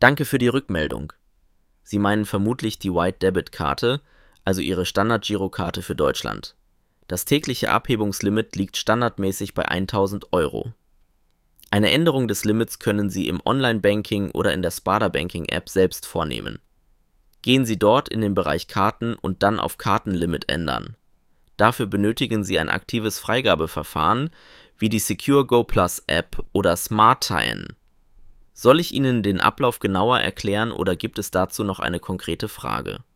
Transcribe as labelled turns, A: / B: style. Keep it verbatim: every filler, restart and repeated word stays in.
A: Danke für die Rückmeldung. Sie meinen vermutlich die White Debit Karte, also Ihre Standard-Girokarte für Deutschland. Das tägliche Abhebungslimit liegt standardmäßig bei tausend Euro. Eine Änderung des Limits können Sie im Online-Banking oder in der Sparda Banking-App selbst vornehmen. Gehen Sie dort in den Bereich Karten und dann auf Kartenlimit ändern. Dafür benötigen Sie ein aktives Freigabeverfahren wie die Secure Go Plus App oder SmartTIAN. Soll ich Ihnen den Ablauf genauer erklären oder gibt es dazu noch eine konkrete Frage?